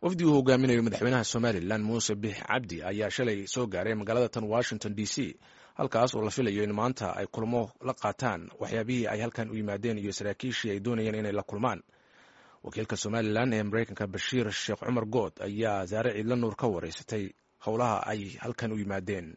wafdi uu hogaaminayo madaxweynaha somalilan muuse biix cabdi ayaa shalay soo gaaray magaalada tan washington d c halkaas oo la filayo in maanta ay kulmo la qaataan waxyaabihii ay halkan u yimaadeen iyo saraakiishii ay doonayeen inay la kulmaan. wakiilka somalilan ee mareykanka bashiir sheekh cumar good ayaa zaare ciidla nuur ka wareysatay howlaha ay halkan u yimaadeen.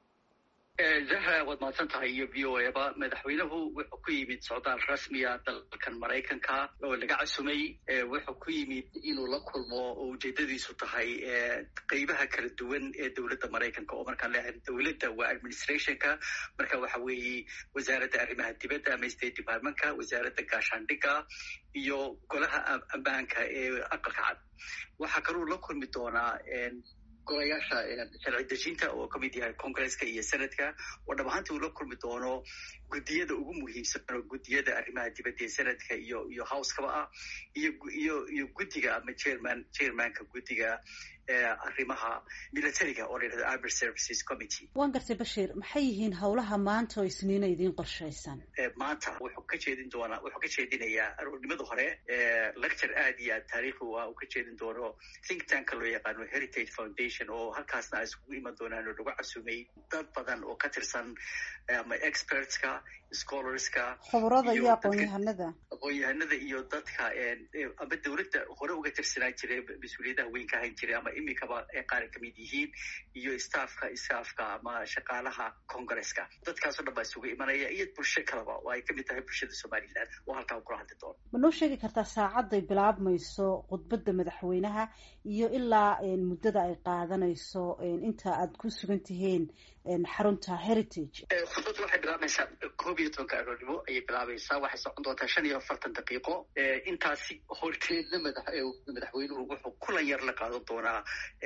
zahra waad mahadsan tahay iyo v o eba madaxweynuhu wuxuu ku yimid socdaal rasmiya dalkan maraykanka oo laga casumay. wuxuu ku yimid inuu la kulmo oo ujeedadiisu tahay qeybaha kala duwan ee dowladda maraykanka oo markaan leeyahay dowladda waa administrationka, marka waxa weeye wasaaradda arrimaha dibadda ama state departmentka, wasaaradda gaashaandhigga iyo golaha ammaanka ee aqalka cad. waxaa kaluu la kulmi doonaa golayaasha sharci dejinta oo ka mid yahay congresska iyo senadka, oo dhab ahaantii uu la kulmi doono guddiyada ugu muhiimsan oo guddiyada arrimaha dibadda ee senadka iyo house-kaba ah iyo guddiga ama chairmanka guddiga arrimaha militariga oo la yidhahdo armed services committee. waan gartay bashiir, maxay yihiin howlaha maanta oo isniina idiin qorshaysan? maanta wuxuu ka jeedinayaa aroornimada hore lecture aad iyo aad taariikhi u ah uu ka jeedin doono think tanka loo yaqaano heritage foundation, oo halkaasna ay iskugu iman doonaan oo lagu casumay dad badan oo ka tirsan ama expertska, scholarska, khubrada iyo aqoon-yahanada iyo dadka ama dowladda hore uga tirsanaan jiray mas-uuliyadaha weyn ka hayn jiray ama imikaba qaar ka mid yihiin, iyo staafka ama shaqaalaha congresska. dadkaasoo dhan baa isugu imanaya iyo bulsho kaleba oo ay ka mid tahay bulshada somalilan oo halkaa kula hadli doono. ma noo sheegi kartaa saacadday bilaabmayso khudbadda madaxweynaha iyo ilaa muddada ay qaadanayso inta aad ku sugan tihiin xarunta heritage? khudbadda waxay bilaabaysaa 11 aroornimo ayay bilaabaysaa, waxay socon doontaa 45 daqiiqo. intaasi horteedna madaxweynuhu wuxuu kulan yar la qaadan doonaa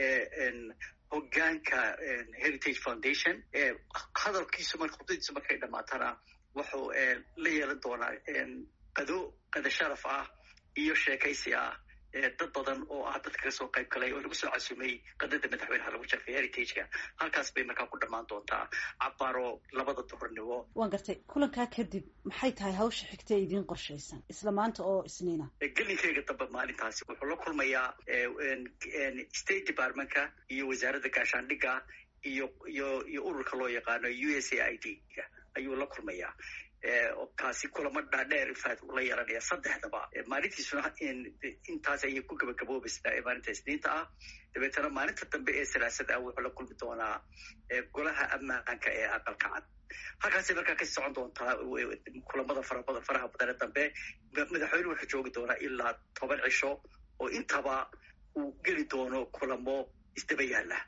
hogaanka heritage foundation. hadalkiisu khudbadiisu markay dhamaatana wuxuu la yeelan doonaa qado sharaf ah iyo sheekaysi ah dad badan oo ah dadka kasoo qayb galay oo lagu soo casumay qadada madaxweynaha lagu sharfay heritageka. halkaas bay markaa ku dhammaan doontaa cabaaro 2 duhurnimo. waan gartay, kulankaa kadib maxay tahay hawsha xigta ee idiin qorshaysan isla maanta oo isniina? gelinkeyga dambe maalintaasi wuxuu la kulmayaa state departmentka iyo wasaaradda gaashaandhigga iyo ururka loo yaqaano USAID ayuu la kulmayaa. kaasi kulamo dhaadheer infaat ula yeelanaya 3daba. maalintiisuna intaas ayay ku gabagaboobaysaa maalinta isniinta ah. dabeetana maalinta dambe ee salaasada ah wuxuu la kulmi doonaa golaha ammaanka ee aqalka cad. halkaasay markaa ka socon doontaa kulamada faraha badan dambe. madaxweyne wuxuu joogi doonaa ilaa 10 cisho oo intaba uu geli doono kulamo isdaba yaala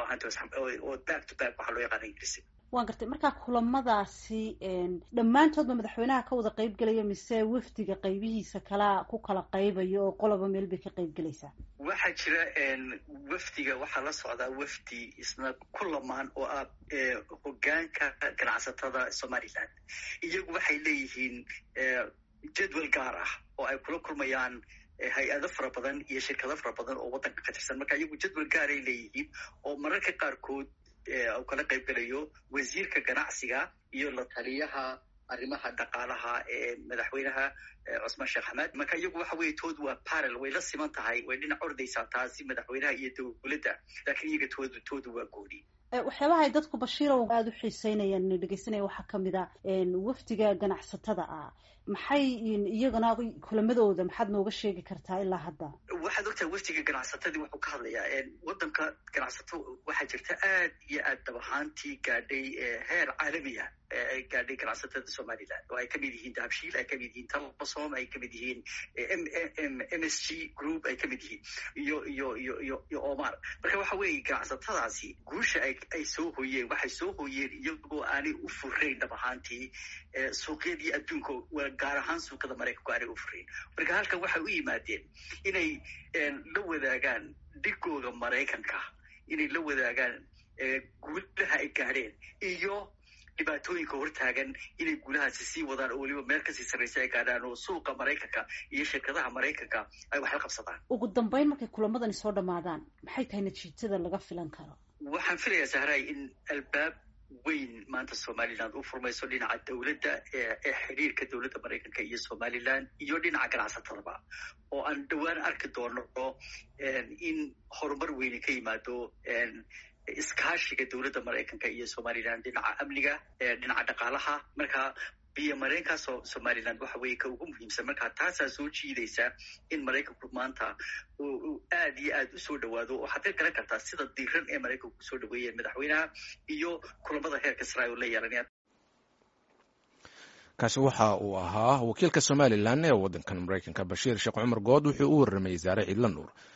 oo back to back waxaa loo yaqaana ingiriisi. waan gartay, markaa kulamadaasi dhammaantoodba madaxweynaha ka wada qayb gelaya mise wafdiga qaybihiisa ku kala qaybayo oo qoloba meel bay ka qayb gelaysaa? waxaa jira wafdiga waxaa la socdaa wafdi isna ku lamaan oo ah hogaanka ganacsatada somaliland. iyagu waxay leeyihiin jadwal gaar ah oo ay kula kulmayaan hay-ado fara badan iyo shirkado fara badan oo waddanka ka tirsan. marka iyagu jadwal gaaray leeyihiin oo mararka qaarkood u kala qayb galayo wasiirka ganacsiga iyo la taliyaha arrimaha dhaqaalaha ee madaxweynaha cusmaan sheekh xamaad. marka iyagu waxa weye tood waa parallel, way la siman tahay, way dhinac ordaysaa taasi madaxweynaha iyo dowladda, laakiin iyaga toodu waa gooni. waxyaabaha ay dadku bashiirow aada u xiiseynayaan dhegeysanaya waxaa kamid a wafdiga ganacsatada ah. maxay iyagana kulamadooda maxaad nooga sheegi kartaa ilaa hadda? waxaad ogtahay wafdiga ganacsatadii wuxuu ka hadlayaa waddanka ganacsato waxaa jirta aad iyo aad dab ahaantii gaadhay heer caalamiya ay gaadhay ganacsatada somaliland, oo ay kamid yihiin dahabshiil, ay kamid yihiin talasom, ay kamid yihiin MSG group, ay kamid yihiin iyo Omar. marka waxa weeye ganacsatadaasi guusha ay soo hoyeen waxay soo hoyeen iyagoo aanay u furayn dhab ahaantii suuqyadii adduunka, gaar ahaan suuqada maraykanku aanay u furayn. marka halkan waxay u yimaadeen inay la wadaagaan dhigooda maraykanka, inay la wadaagaan guulaha ay gaadheen iyo dhibaatooyinka hortaagan, inay guulahaasi sii wadaan oo weliba meel kasii sarraysa ay gaadhaan oo suuqa maraykanka iyo shirkadaha maraykanka ay wax la qabsadaan. ugu dambeyn markay kulamadani soo dhammaadaan maxay tahay natiijada laga filan karo? waxaan filayaa sahraay in albaab weyn maanta somaliland u furmayso dhinaca dowladda ee xiriirka dowladda maraykanka iyo somaliland iyo dhinaca ganacsatadaba oo aan dhowaan arki doono in horumar weyni ka yimaado iskaashiga dowladda maraykanka iyo somaliland dhinaca amniga dhinaca dhaqaalaha marka biyo mareenkaasoo somaliland waxa weeye ka ugu muhiimsan marka taasaa soo jiidaysa in maraykanku maanta uu aad iyo aad usoo dhawaado oo waxaad ka garan kartaa sida diiran ee maraykanku kusoo dhaweeyeen madaxweynaha iyo kulamada heerka sare oo la yeelanayaan. kaasi waxa uu ahaa wakiilka somalilan ee waddankan maraykanka bashiir sheekh cumar good wuxuu u warramayay zaare ciidla nuur.